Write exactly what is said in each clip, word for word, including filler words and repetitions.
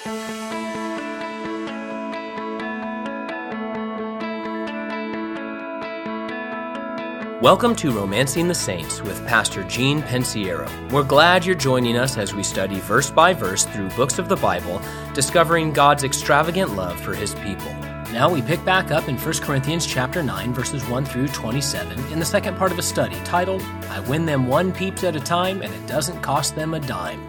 Welcome to Romancing the Saints with Pastor Gene Pensiero. We're glad you're joining us as we study verse by verse through books of the Bible, discovering God's extravagant love for His people. Now we pick back up in First Corinthians chapter nine, verses one through twenty-seven, in the second part of a study titled, I Win Them One Peeps at a Time and It Doesn't Cost Them a Dime.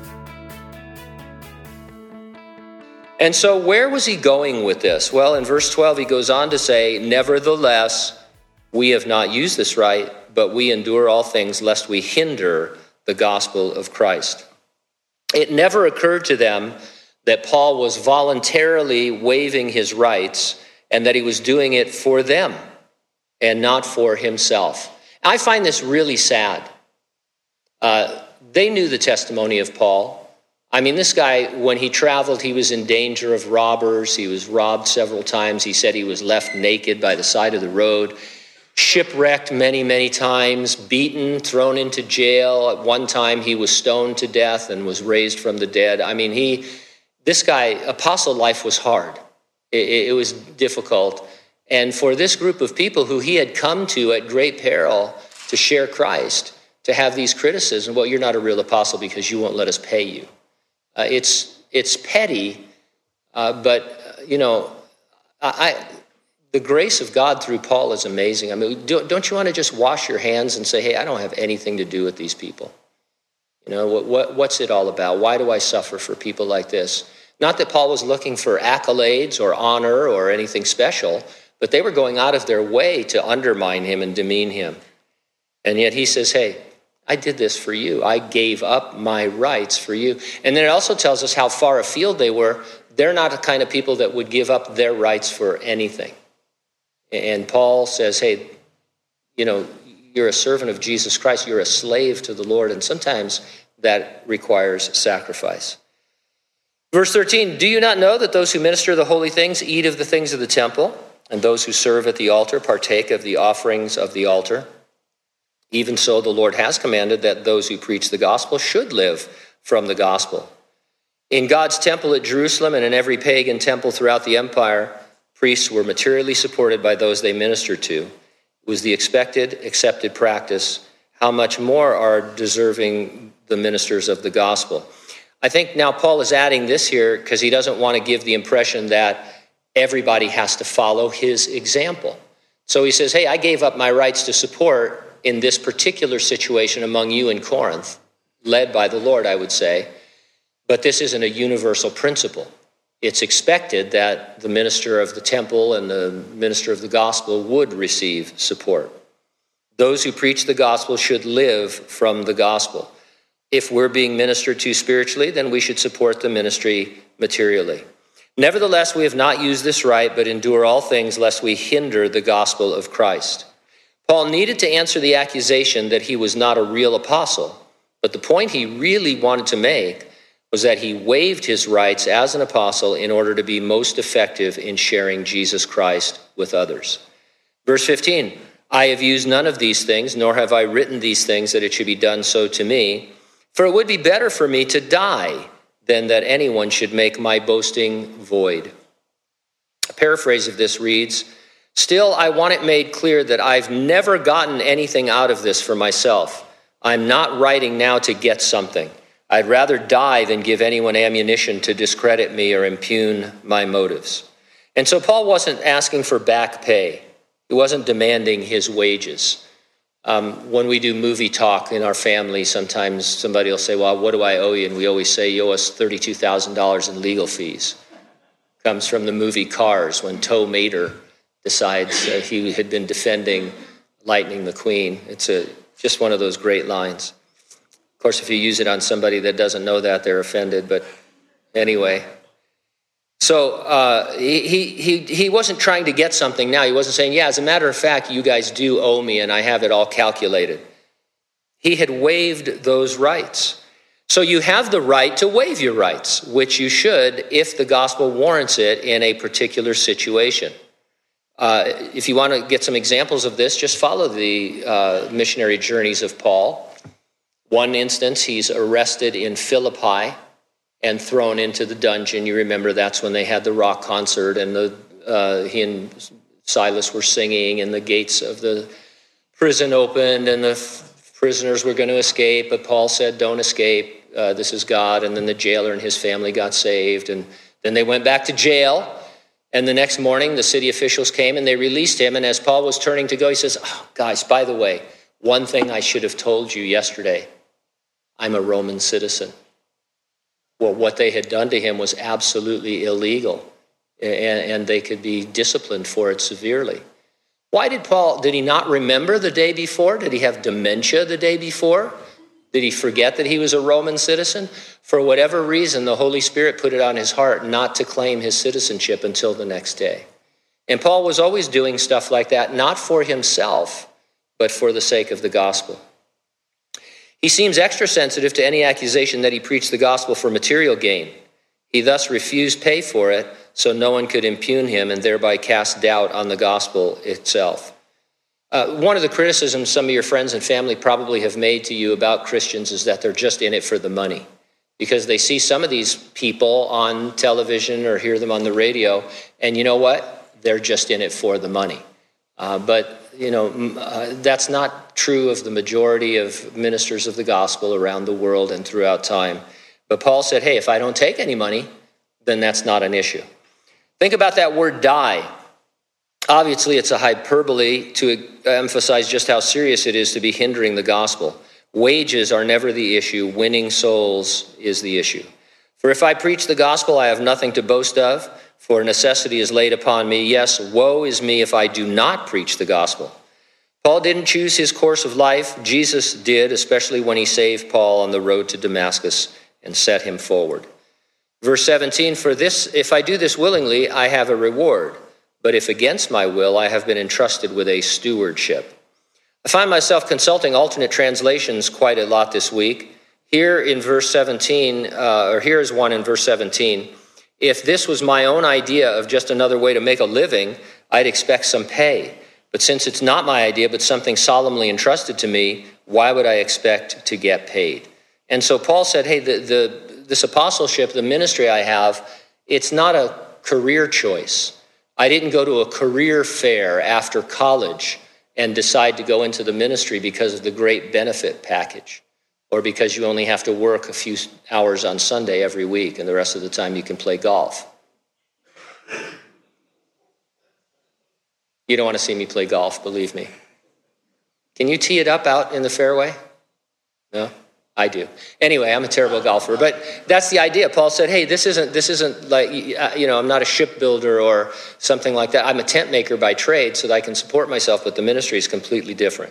And so where was he going with this? Well, in verse twelve, he goes on to say, nevertheless, we have not used this right, but we endure all things lest we hinder the gospel of Christ. It never occurred to them that Paul was voluntarily waiving his rights and that he was doing it for them and not for himself. I find this really sad. Uh, they knew the testimony of Paul. I mean, this guy, when he traveled, he was in danger of robbers. He was robbed several times. He said he was left naked by the side of the road. Shipwrecked many, many times, beaten, thrown into jail. At one time, he was stoned to death and was raised from the dead. I mean, he, this guy, apostle life was hard. It, it was difficult. And for this group of people who he had come to at great peril to share Christ, to have these criticisms, well, you're not a real apostle because you won't let us pay you. Uh, it's it's petty, uh, but, uh, you know, I... The grace of God through Paul is amazing. I mean, don't you want to just wash your hands and say, hey, I don't have anything to do with these people? You know, what, what, what's it all about? Why do I suffer for people like this? Not that Paul was looking for accolades or honor or anything special, but they were going out of their way to undermine him and demean him. And yet he says, hey, I did this for you. I gave up my rights for you. And then it also tells us how far afield they were. They're not the kind of people that would give up their rights for anything. And Paul says, hey, you know, you're a servant of Jesus Christ. You're a slave to the Lord. And sometimes that requires sacrifice. Verse thirteen, do you not know that those who minister the holy things eat of the things of the temple, and those who serve at the altar partake of the offerings of the altar? Even so, the Lord has commanded that those who preach the gospel should live from the gospel. In God's temple at Jerusalem and in every pagan temple throughout the empire, priests were materially supported by those they ministered to. It was the expected, accepted practice. How much more are deserving the ministers of the gospel? I think now Paul is adding this here because he doesn't want to give the impression that everybody has to follow his example. So he says, hey, I gave up my rights to support in this particular situation among you in Corinth, led by the Lord, I would say, but this isn't a universal principle. It's expected that the minister of the temple and the minister of the gospel would receive support. Those who preach the gospel should live from the gospel. If we're being ministered to spiritually, then we should support the ministry materially. Nevertheless, we have not used this right, but endure all things lest we hinder the gospel of Christ. Paul needed to answer the accusation that he was not a real apostle, but the point he really wanted to make was that he waived his rights as an apostle in order to be most effective in sharing Jesus Christ with others. Verse fifteen, I have used none of these things, nor have I written these things that it should be done so to me. For it would be better for me to die than that anyone should make my boasting void. A paraphrase of this reads, still, I want it made clear that I've never gotten anything out of this for myself. I'm not writing now to get something. I'd rather die than give anyone ammunition to discredit me or impugn my motives. And so Paul wasn't asking for back pay. He wasn't demanding his wages. Um, when we do movie talk in our family, sometimes somebody will say, well, what do I owe you? And we always say, you owe us thirty-two thousand dollars in legal fees. Comes from the movie Cars, when Tow Mater decides uh, he had been defending Lightning McQueen. It's a, just one of those great lines. Of course, if you use it on somebody that doesn't know that, they're offended. But anyway, so uh, he, he, he wasn't trying to get something now. He wasn't saying, yeah, as a matter of fact, you guys do owe me and I have it all calculated. He had waived those rights. So you have the right to waive your rights, which you should if the gospel warrants it in a particular situation. Uh, if you want to get some examples of this, just follow the uh, missionary journeys of Paul. One instance, he's arrested in Philippi. and thrown into the dungeon. You remember that's when they had the rock concert, and the uh, he and Silas were singing, and the gates of the prison opened, and the f- prisoners were going to escape, but Paul said, don't escape, uh, this is God. And then the jailer and his family got saved, and then they went back to jail. And the next morning, the city officials came and they released him. And as Paul was turning to go, he says, oh, guys, by the way, one thing I should have told you yesterday, I'm a Roman citizen. Well, what they had done to him was absolutely illegal, and, and they could be disciplined for it severely. Why did Paul, did he not remember the day before? Did he have dementia the day before? Did he forget that he was a Roman citizen? For whatever reason, the Holy Spirit put it on his heart not to claim his citizenship until the next day. And Paul was always doing stuff like that, not for himself, but for the sake of the gospel. He seems extra sensitive to any accusation that he preached the gospel for material gain. He thus refused pay for it, so no one could impugn him and thereby cast doubt on the gospel itself. Uh, one of the criticisms some of your friends and family probably have made to you about Christians is that they're just in it for the money, because they see some of these people on television or hear them on the radio, and you know what? They're just in it for the money. Uh, but, you know, uh, that's not true of the majority of ministers of the gospel around the world and throughout time. But Paul said, hey, if I don't take any money, then that's not an issue. Think about that word die. Obviously, it's a hyperbole to emphasize just how serious it is to be hindering the gospel. Wages are never the issue. Winning souls is the issue. For if I preach the gospel, I have nothing to boast of, for necessity is laid upon me. Yes, woe is me if I do not preach the gospel. Paul didn't choose his course of life. Jesus did, especially when he saved Paul on the road to Damascus and set him forward. Verse seventeen, for this, if I do this willingly, I have a reward. But if against my will, I have been entrusted with a stewardship. I find myself consulting alternate translations quite a lot this week. Here in verse seventeen, uh, or here is one in verse seventeen. If this was my own idea of just another way to make a living, I'd expect some pay. But since it's not my idea, but something solemnly entrusted to me, why would I expect to get paid? And so Paul said, hey, the, the, this apostleship, the ministry I have, it's not a career choice. I didn't go to a career fair after college and decide to go into the ministry because of the great benefit package, or because you only have to work a few hours on Sunday every week and the rest of the time you can play golf. You don't want to see me play golf, believe me. Can you tee it up out in the fairway? No? I do. Anyway, I'm a terrible golfer, but that's the idea. Paul said, hey, this isn't this isn't like, you know, I'm not a shipbuilder or something like that. I'm a tent maker by trade so that I can support myself, but the ministry is completely different.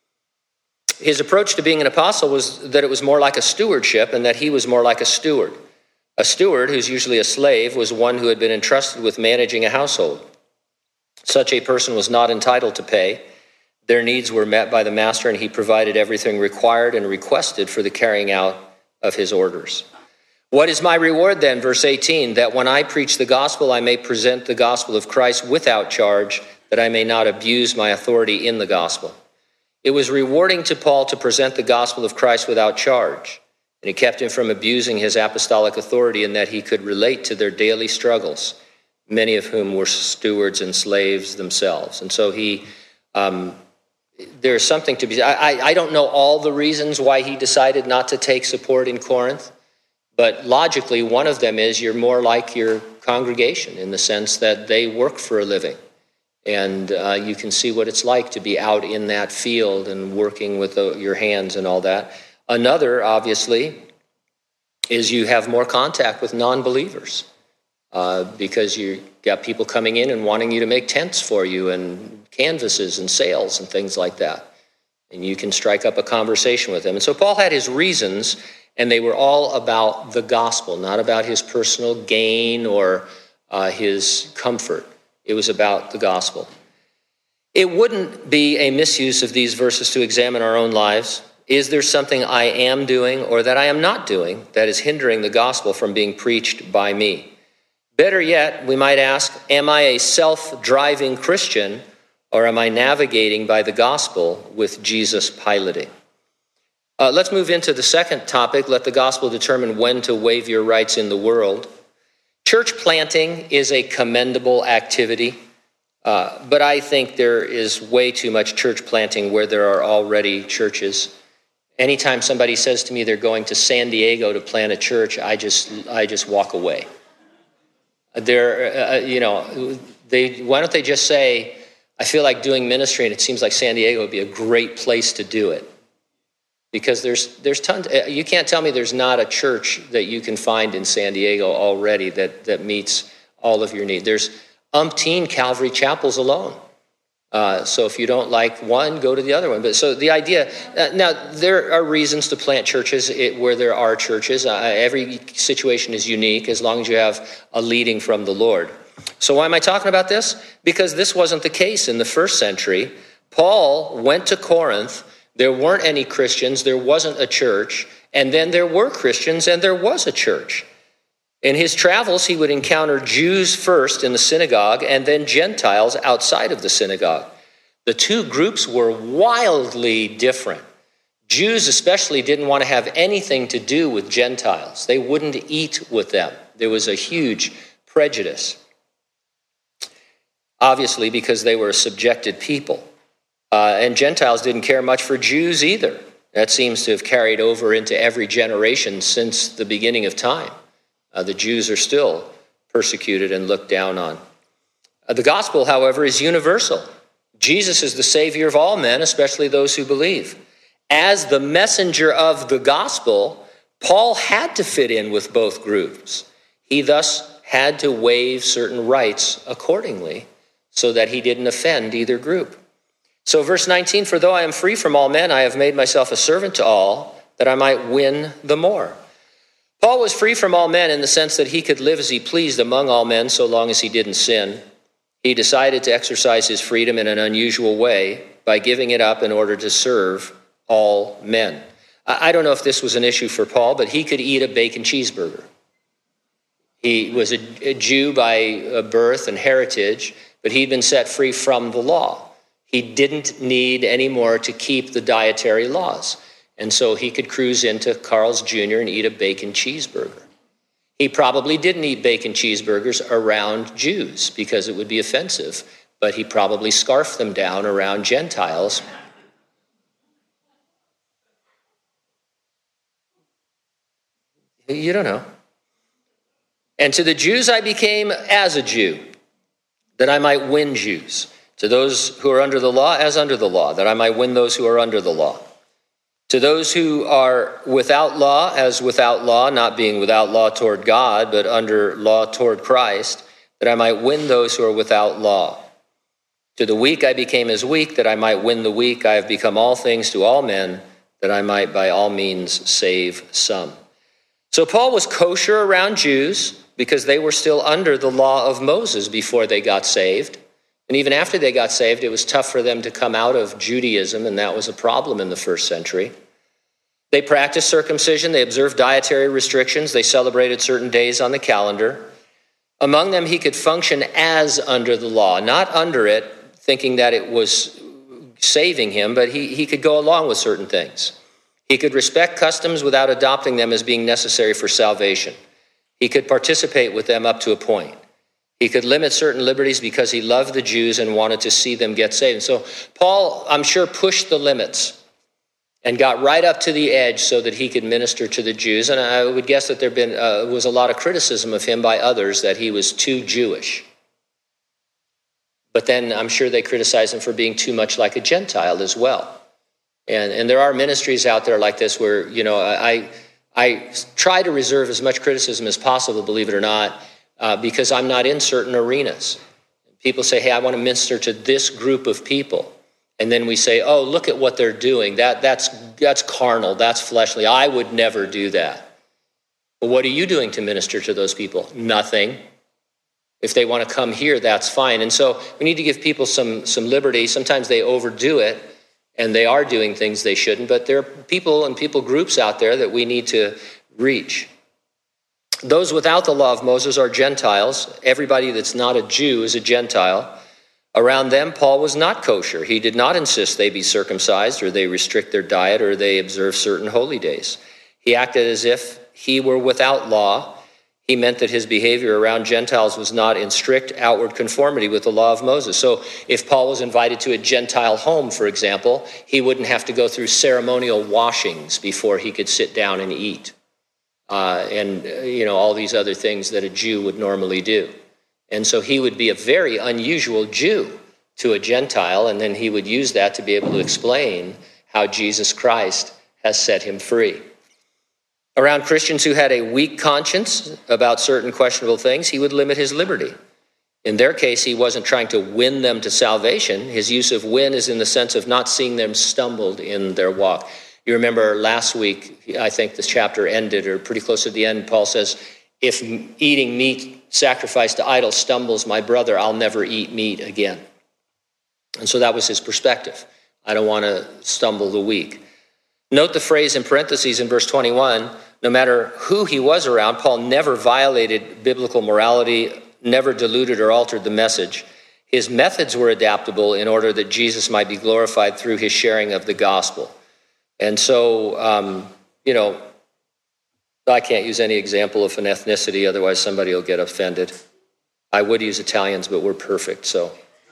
His approach to being an apostle was that it was more like a stewardship and that he was more like a steward. A steward, who's usually a slave, was one who had been entrusted with managing a household. Such a person was not entitled to pay. Their needs were met by the master, and he provided everything required and requested for the carrying out of his orders. What is my reward then? Verse eighteen, that when I preach the gospel, I may present the gospel of Christ without charge, that I may not abuse my authority in the gospel. It was rewarding to Paul to present the gospel of Christ without charge, and it kept him from abusing his apostolic authority in that he could relate to their daily struggles, many of whom were stewards and slaves themselves. And so he... Um, There's something to be, I, I don't know all the reasons why he decided not to take support in Corinth, but logically one of them is you're more like your congregation in the sense that they work for a living. And uh, you can see what it's like to be out in that field and working with the, your hands and all that. Another, obviously, is you have more contact with non-believers uh, because you got people coming in and wanting you to make tents for you and canvases and sails and things like that. And you can strike up a conversation with them. And so Paul had his reasons, and they were all about the gospel, not about his personal gain or uh, his comfort. It was about the gospel. It wouldn't be a misuse of these verses to examine our own lives. Is there something I am doing or that I am not doing that is hindering the gospel from being preached by me? Better yet, we might ask, am I a self-driving Christian, or am I navigating by the gospel with Jesus piloting? Uh, let's move into the second topic. Let the gospel determine when to waive your rights in the world. Church planting is a commendable activity, uh, but I think there is way too much church planting where there are already churches. Anytime somebody says to me they're going to San Diego to plant a church, I just I just walk away. They're, uh, you know, they why don't they just say, I feel like doing ministry and it seems like San Diego would be a great place to do it. Because there's there's tons, you can't tell me there's not a church that you can find in San Diego already that, that meets all of your needs. There's umpteen Calvary chapels alone. Uh, so if you don't like one, go to the other one. But so the idea, uh, now there are reasons to plant churches it, where there are churches. Uh, every situation is unique as long as you have a leading from the Lord. So why am I talking about this? Because this wasn't the case in the first century. Paul went to Corinth. There weren't any Christians. There wasn't a church. And then there were Christians and there was a church. In his travels, he would encounter Jews first in the synagogue and then Gentiles outside of the synagogue. The two groups were wildly different. Jews especially didn't want to have anything to do with Gentiles. They wouldn't eat with them. There was a huge prejudice, obviously because they were a subjected people. Uh, and Gentiles didn't care much for Jews either. That seems to have carried over into every generation since the beginning of time. Uh, the Jews are still persecuted and looked down on. Uh, the gospel, however, is universal. Jesus is the Savior of all men, especially those who believe. As the messenger of the gospel, Paul had to fit in with both groups. He thus had to waive certain rights accordingly so that he didn't offend either group. So verse nineteen, for though I am free from all men, I have made myself a servant to all, that I might win the more. Paul was free from all men in the sense that he could live as he pleased among all men so long as he didn't sin. He decided to exercise his freedom in an unusual way by giving it up in order to serve all men. I don't know if this was an issue for Paul, but he could eat a bacon cheeseburger. He was a Jew by birth and heritage, but he'd been set free from the law. He didn't need any more to keep the dietary laws. And so he could cruise into Carl's Junior and eat a bacon cheeseburger. He probably didn't eat bacon cheeseburgers around Jews because it would be offensive, but he probably scarfed them down around Gentiles. You don't know. And to the Jews I became as a Jew, that I might win Jews. To those who are under the law, as under the law, that I might win those who are under the law. To those who are without law, as without law, not being without law toward God, but under law toward Christ, that I might win those who are without law. To the weak I became as weak, that I might win the weak. I have become all things to all men, that I might by all means save some. So Paul was kosher around Jews because they were still under the law of Moses before they got saved. And even after they got saved, it was tough for them to come out of Judaism, and that was a problem in the first century. They practiced circumcision, they observed dietary restrictions, they celebrated certain days on the calendar. Among them, he could function as under the law, not under it, thinking that it was saving him, but he, he could go along with certain things. He could respect customs without adopting them as being necessary for salvation. He could participate with them up to a point. He could limit certain liberties because he loved the Jews and wanted to see them get saved. And so Paul, I'm sure, pushed the limits and got right up to the edge so that he could minister to the Jews. And I would guess that there been uh, was a lot of criticism of him by others that he was too Jewish. But then I'm sure they criticized him for being too much like a Gentile as well. And and there are ministries out there like this where, you know, I I try to reserve as much criticism as possible, believe it or not, uh, because I'm not in certain arenas. People say, hey, I want to minister to this group of people. And then we say, oh, look at what they're doing. That that's that's carnal, that's fleshly. I would never do that. But what are you doing to minister to those people? Nothing. If they want to come here, that's fine. And so we need to give people some some liberty. Sometimes they overdo it, and they are doing things they shouldn't. But there are people and people groups out there that we need to reach. Those without the law of Moses are Gentiles. Everybody that's not a Jew is a Gentile. Around them, Paul was not kosher. He did not insist they be circumcised or they restrict their diet or they observe certain holy days. He acted as if he were without law. He meant that his behavior around Gentiles was not in strict outward conformity with the law of Moses. So if Paul was invited to a Gentile home, for example, he wouldn't have to go through ceremonial washings before he could sit down and eat. Uh, and, uh, you know, all these other things that a Jew would normally do. And so he would be a very unusual Jew to a Gentile, and then he would use that to be able to explain how Jesus Christ has set him free. Around Christians who had a weak conscience about certain questionable things, he would limit his liberty. In their case, he wasn't trying to win them to salvation. His use of win is in the sense of not seeing them stumbled in their walk. You remember last week, I think this chapter ended, or pretty close to the end, Paul says, if eating meat sacrificed to idols stumbles my brother, I'll never eat meat again. And so that was his perspective. I don't want to stumble the weak. Note the phrase in parentheses in verse twenty-one, no matter who he was around, Paul never violated biblical morality, never diluted or altered the message. His methods were adaptable in order that Jesus might be glorified through his sharing of the gospel. And so, um, you know, I can't use any example of an ethnicity, otherwise somebody will get offended. I would use Italians, but we're perfect, so.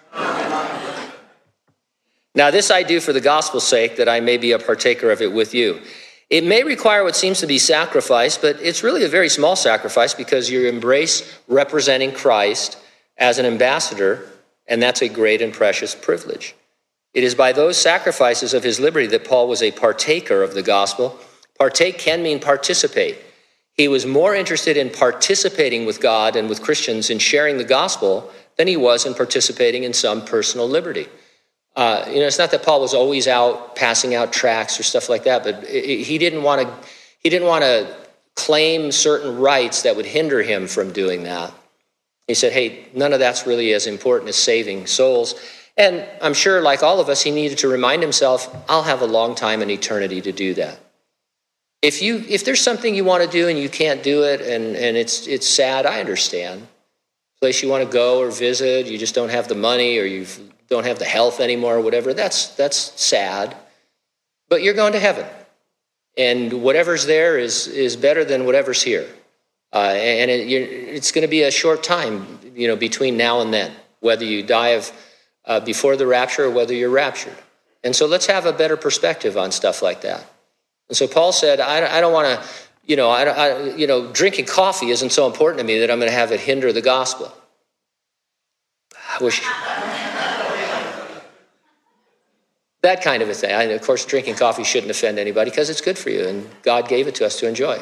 Now, this I do for the gospel's sake, that I may be a partaker of it with you. It may require what seems to be sacrifice, but it's really a very small sacrifice because you embrace representing Christ as an ambassador, and that's a great and precious privilege. It is by those sacrifices of his liberty that Paul was a partaker of the gospel. Partake can mean participate. He was more interested in participating with God and with Christians in sharing the gospel than he was in participating in some personal liberty. Uh, you know, it's not that Paul was always out passing out tracts or stuff like that, but it, he didn't want to. He didn't want to claim certain rights that would hinder him from doing that. He said, "Hey, none of that's really as important as saving souls." And I'm sure, like all of us, he needed to remind himself, "I'll have a long time in eternity to do that." If you if there's something you want to do and you can't do it, and, and it's it's sad, I understand. Place you want to go or visit, you just don't have the money, or you don't have the health anymore, or whatever. That's that's sad. But you're going to heaven, and whatever's there is is better than whatever's here. Uh, and it, you're, it's going to be a short time, you know, between now and then, whether you die of uh, before the rapture or whether you're raptured. And so let's have a better perspective on stuff like that. And so Paul said, I, I don't want to, you know, I, I, you know, drinking coffee isn't so important to me that I'm going to have it hinder the gospel. I wish that kind of a thing. I, of course, drinking coffee shouldn't offend anybody because it's good for you, and God gave it to us to enjoy.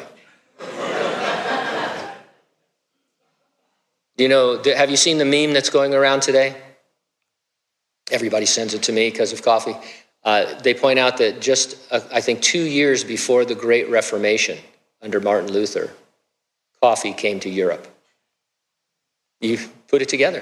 You know, have you seen the meme that's going around today? Everybody sends it to me because of coffee. Uh, they point out that just, uh, I think, two years before the Great Reformation under Martin Luther, coffee came to Europe. You put it together.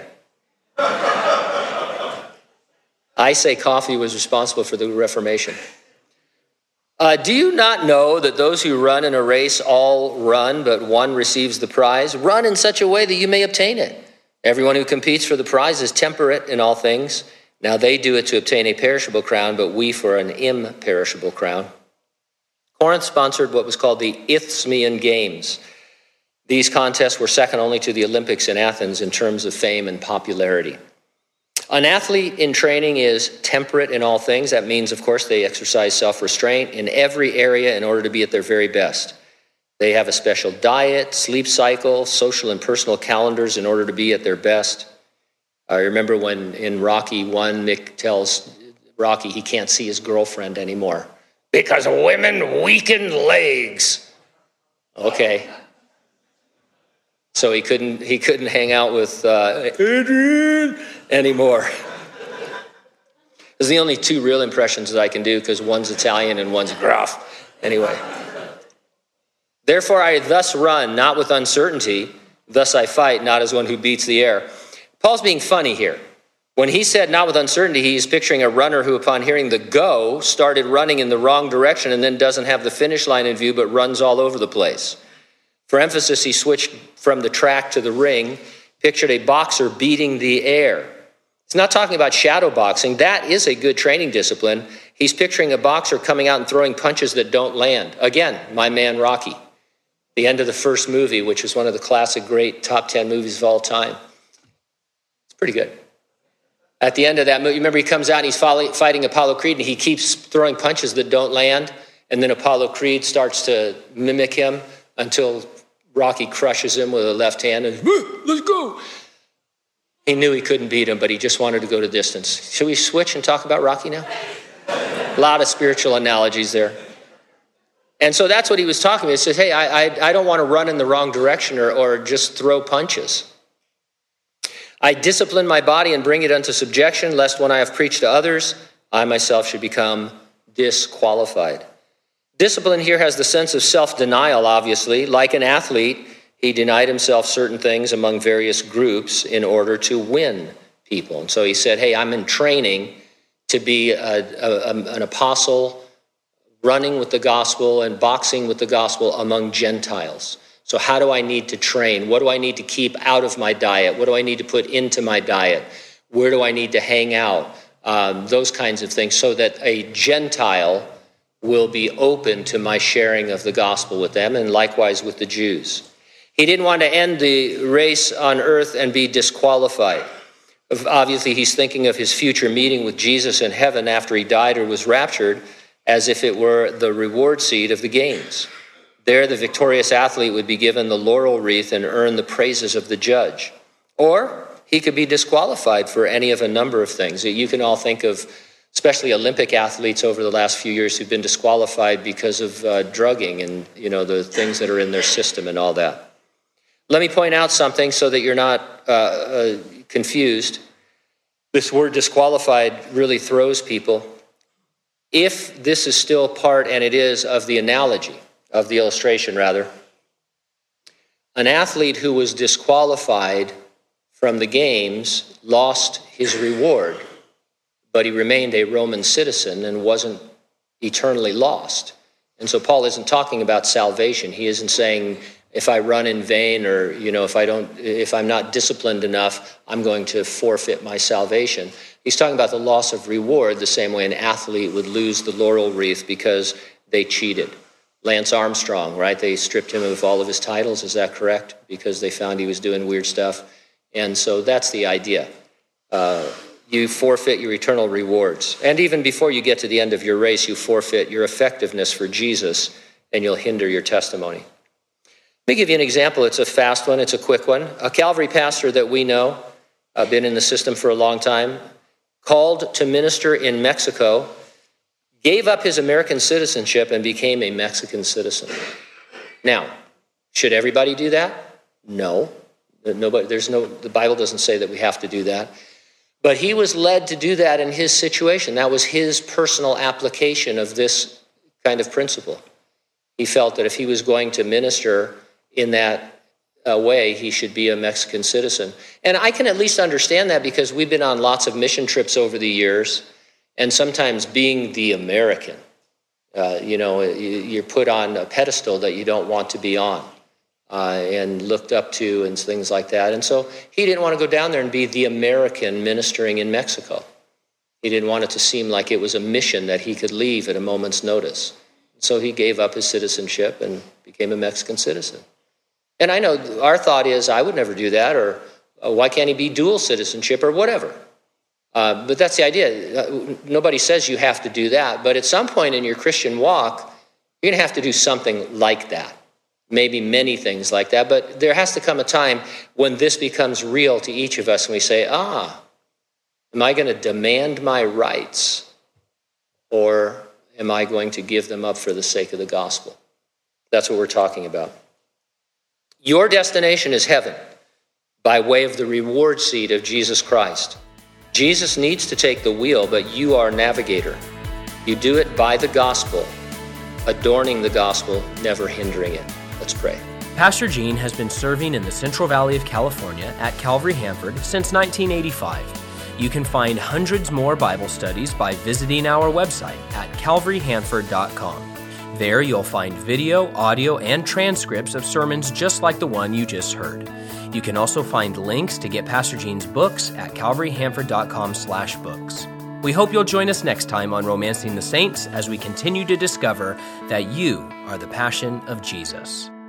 I say coffee was responsible for the Reformation. Uh, do you not know that those who run in a race all run, but one receives the prize? Run in such a way that you may obtain it. Everyone who competes for the prize is temperate in all things. Now they do it to obtain a perishable crown, but we for an imperishable crown. Corinth sponsored what was called the Isthmian Games. These contests were second only to the Olympics in Athens in terms of fame and popularity. An athlete in training is temperate in all things. That means, of course, they exercise self-restraint in every area in order to be at their very best. They have a special diet, sleep cycle, social and personal calendars in order to be at their best. I remember when in Rocky one, Mick tells Rocky he can't see his girlfriend anymore because women weaken legs. Okay. So he couldn't he couldn't hang out with uh, Adrian anymore. Those are the only two real impressions that I can do because one's Italian and one's gruff. Anyway. Therefore I thus run, not with uncertainty. Thus I fight, not as one who beats the air. Paul's being funny here. When he said not with uncertainty, he's picturing a runner who, upon hearing the go, started running in the wrong direction and then doesn't have the finish line in view, but runs all over the place. For emphasis, he switched from the track to the ring, pictured a boxer beating the air. He's not talking about shadow boxing. That is a good training discipline. He's picturing a boxer coming out and throwing punches that don't land. Again, my man Rocky. The end of the first movie, which is one of the classic great top ten movies of all time. It's pretty good. At the end of that movie, remember he comes out and he's fighting Apollo Creed and he keeps throwing punches that don't land. And then Apollo Creed starts to mimic him until Rocky crushes him with a left hand and, let's go. He knew he couldn't beat him, but he just wanted to go to distance. Should we switch and talk about Rocky now? A lot of spiritual analogies there. And so that's what he was talking about. He says, hey, I, I, I don't want to run in the wrong direction or, or just throw punches. I discipline my body and bring it unto subjection, lest when I have preached to others, I myself should become disqualified. Discipline here has the sense of self-denial, obviously. Like an athlete, he denied himself certain things among various groups in order to win people. And so he said, hey, I'm in training to be a, a, an apostle, running with the gospel and boxing with the gospel among Gentiles. So how do I need to train? What do I need to keep out of my diet? What do I need to put into my diet? Where do I need to hang out? Um, those kinds of things, so that a Gentile will be open to my sharing of the gospel with them, and likewise with the Jews. He didn't want to end the race on earth and be disqualified. Obviously, he's thinking of his future meeting with Jesus in heaven after he died or was raptured, as if it were the reward seat of the games. There, the victorious athlete would be given the laurel wreath and earn the praises of the judge. Or he could be disqualified for any of a number of things. You can all think of, especially Olympic athletes over the last few years who've been disqualified because of uh, drugging and, you know, the things that are in their system and all that. Let me point out something so that you're not uh, uh, confused. This word disqualified really throws people. If this is still part, and it is, of the analogy, of the illustration rather, an athlete who was disqualified from the games lost his reward, but he remained a Roman citizen and wasn't eternally lost. And so Paul isn't talking about salvation. He isn't saying, if I run in vain, or, you know, if I don't, if I'm not disciplined enough, I'm going to forfeit my salvation. He's talking about the loss of reward, the same way an athlete would lose the laurel wreath because they cheated. Lance Armstrong, right? They stripped him of all of his titles, is that correct? Because they found he was doing weird stuff. And so that's the idea. Uh, you forfeit your eternal rewards. And even before you get to the end of your race, you forfeit your effectiveness for Jesus, and you'll hinder your testimony. Let me give you an example. It's a fast one. It's a quick one. A Calvary pastor that we know, uh, been in the system for a long time, called to minister in Mexico, gave up his American citizenship and became a Mexican citizen. Now, should everybody do that? No. Nobody, there's no, the Bible doesn't say that we have to do that. But he was led to do that in his situation. That was his personal application of this kind of principle. He felt that if he was going to minister in that uh, way, he should be a Mexican citizen. And I can at least understand that, because we've been on lots of mission trips over the years, and sometimes being the American, uh, you know, you're put on a pedestal that you don't want to be on, uh, and looked up to and things like that. And so he didn't want to go down there and be the American ministering in Mexico. He didn't want it to seem like it was a mission that he could leave at a moment's notice. So he gave up his citizenship and became a Mexican citizen. And I know our thought is, I would never do that, or uh, why can't he be dual citizenship or whatever? Uh, but that's the idea. Uh, nobody says you have to do that. But at some point in your Christian walk, you're going to have to do something like that. Maybe many things like that. But there has to come a time when this becomes real to each of us, and we say, ah, am I going to demand my rights, or am I going to give them up for the sake of the gospel? That's what we're talking about. Your destination is heaven by way of the reward seat of Jesus Christ. Jesus needs to take the wheel, but you are navigator. You do it by the gospel, adorning the gospel, never hindering it. Let's pray. Pastor Gene has been serving in the Central Valley of California at Calvary Hanford since nineteen eighty-five. You can find hundreds more Bible studies by visiting our website at calvary hanford dot com. There you'll find video, audio, and transcripts of sermons just like the one you just heard. You can also find links to get Pastor Gene's books at calvary hanford dot com slash books. We hope you'll join us next time on Romancing the Saints as we continue to discover that you are the passion of Jesus.